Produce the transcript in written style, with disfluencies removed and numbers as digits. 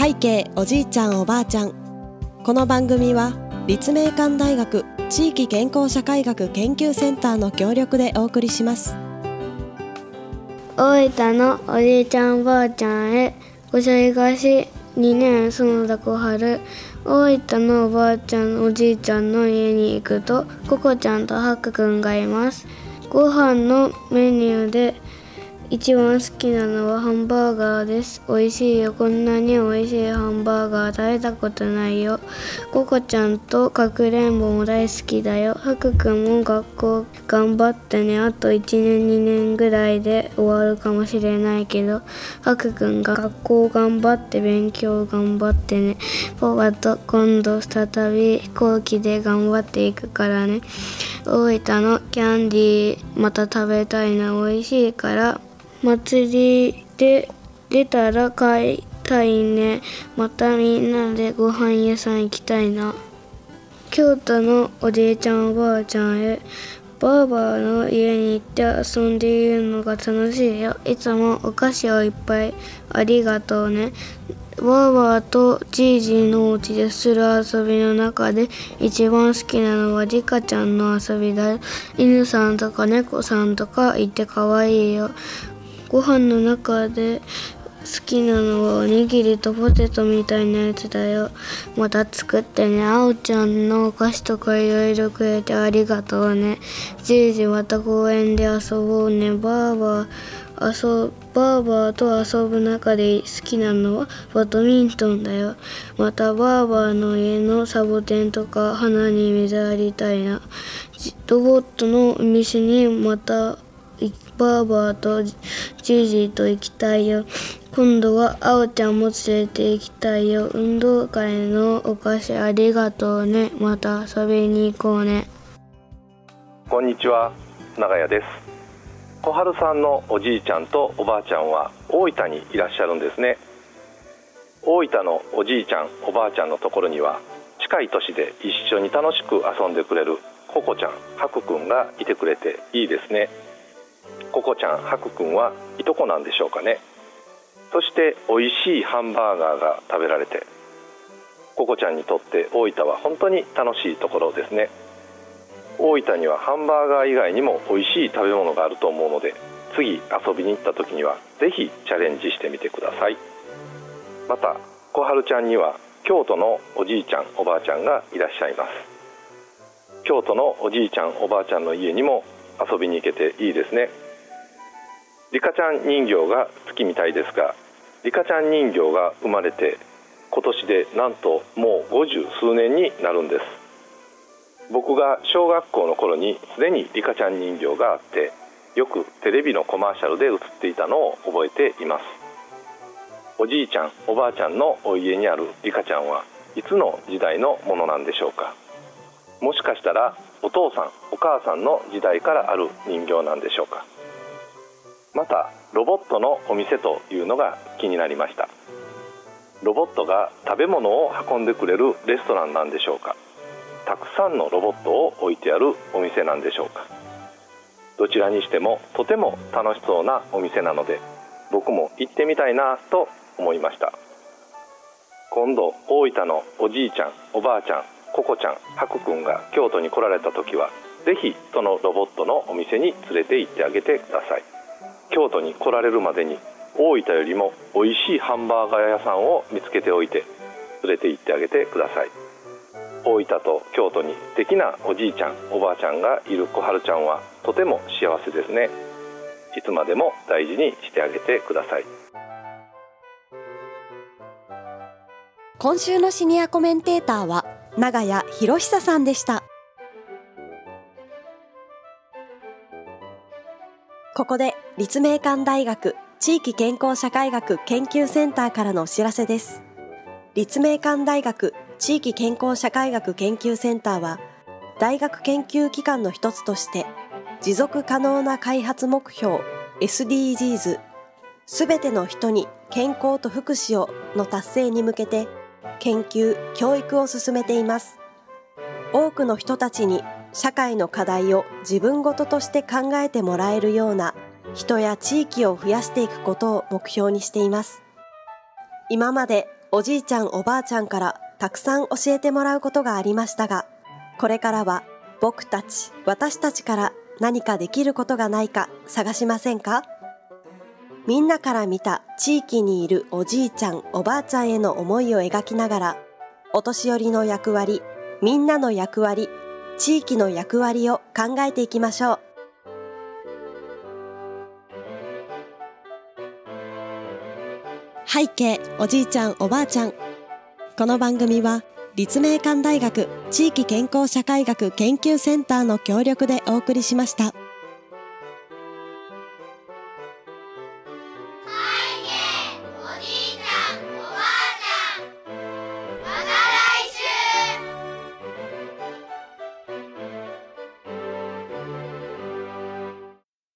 背景おじいちゃんおばあちゃん。この番組は立命館大学地域健康社会学研究センターの協力でお送りします。 大分のおじいちゃんおばあちゃんへ。おしゃいがし2年園田小春。大分のおばあちゃんおじいちゃんの家に行くとココちゃんとハクくんがいます。ご飯のメニューで一番好きなのはハンバーガーです。美味しいよ。こんなに美味しいハンバーガー食べたことないよ。ココちゃんとかくれんぼも大好きだよ。ハクくんも学校頑張ってね。あと1年2年ぐらいで終わるかもしれないけど、ハクくんが学校頑張って勉強頑張ってね。パパと今度再び飛行機で頑張っていくからね。大分のキャンディーまた食べたいな。美味しいから。祭りで出たら買いたいね。またみんなでご飯屋さん行きたいな。京都のおじいちゃんおばあちゃんへ。ばあばの家に行って遊んでいるのが楽しいよ。いつもお菓子をいっぱいありがとうね。ばあばとじいじのお家でする遊びの中で一番好きなのはリカちゃんの遊びだよ。犬さんとか猫さんとかいてかわいいよ。ご飯の中で好きなのはおにぎりとポテトみたいなやつだよ。また作ってね。あおちゃんのお菓子とかいろいろくれてありがとうね。じいじまた公園で遊ぼうね。ばあばと遊ぶ中で好きなのはバドミントンだよ。またばあばの家のサボテンとか花に水ありたいな。ロボットのお店にまたばあばとじいじと行きたいよ。今度はあおちゃんも連れて行きたいよ。運動会のお菓子ありがとうね。また遊びに行こうね。 こんにちは、長谷です。小春さんのおじいちゃんとおばあちゃんは大分にいらっしゃるんですね。大分のおじいちゃんおばあちゃんのところには近い年で一緒に楽しく遊んでくれるココちゃん、ハクくんがいてくれていいですね。ココちゃん、ハクくんはいとこなんでしょうかね。そして美味しいハンバーガーが食べられて、ココちゃんにとって大分は本当に楽しいところですね。大分にはハンバーガー以外にも美味しい食べ物があると思うので、次遊びに行った時にはぜひチャレンジしてみてください。また小春ちゃんには京都のおじいちゃんおばあちゃんがいらっしゃいます。京都のおじいちゃんおばあちゃんの家にも遊びに行けていいですね。リカちゃん人形が好きみたいですが、リカちゃん人形が生まれて今年でなんともう50数年になるんです。僕が小学校の頃にすでにリカちゃん人形があって、よくテレビのコマーシャルで映っていたのを覚えています。おじいちゃんおばあちゃんのお家にあるリカちゃんはいつの時代のものなんでしょうか。もしかしたらお父さんお母さんの時代からある人形なんでしょうか。またロボットのお店というのが気になりました。ロボットが食べ物を運んでくれるレストランなんでしょうか。たくさんのロボットを置いてあるお店なんでしょうか。どちらにしてもとても楽しそうなお店なので、僕も行ってみたいなと思いました。今度大分のおじいちゃんおばあちゃんココちゃんハクくんが京都に来られた時は、ぜひそのロボットのお店に連れて行ってあげてください。京都に来られるまでに大分よりも美味しいハンバーガー屋さんを見つけておいて連れて行ってあげてください。大分と京都に素敵なおじいちゃんおばあちゃんがいる小春ちゃんはとても幸せですね。いつまでも大事にしてあげてください。 今週のシニアコメンテーターは長谷博久さんでした。ここで立命館大学地域健康社会学研究センターからのお知らせです。立命館大学地域健康社会学研究センターは、大学研究機関の一つとして持続可能な開発目標 SDGs すべての人に健康と福祉をの達成に向けて研究・教育を進めています。多くの人たちに社会の課題を自分ごととして考えてもらえるような人や地域を増やしていくことを目標にしています。今までおじいちゃんおばあちゃんからたくさん教えてもらうことがありましたが、これからは僕たち、私たちから何かできることがないか探しませんか？みんなから見た地域にいるおじいちゃんおばあちゃんへの思いを描きながら、お年寄りの役割、みんなの役割、地域の役割を考えていきましょう。背景おじいちゃんおばあちゃん。この番組は立命館大学地域健康社会学研究センターの協力でお送りしました。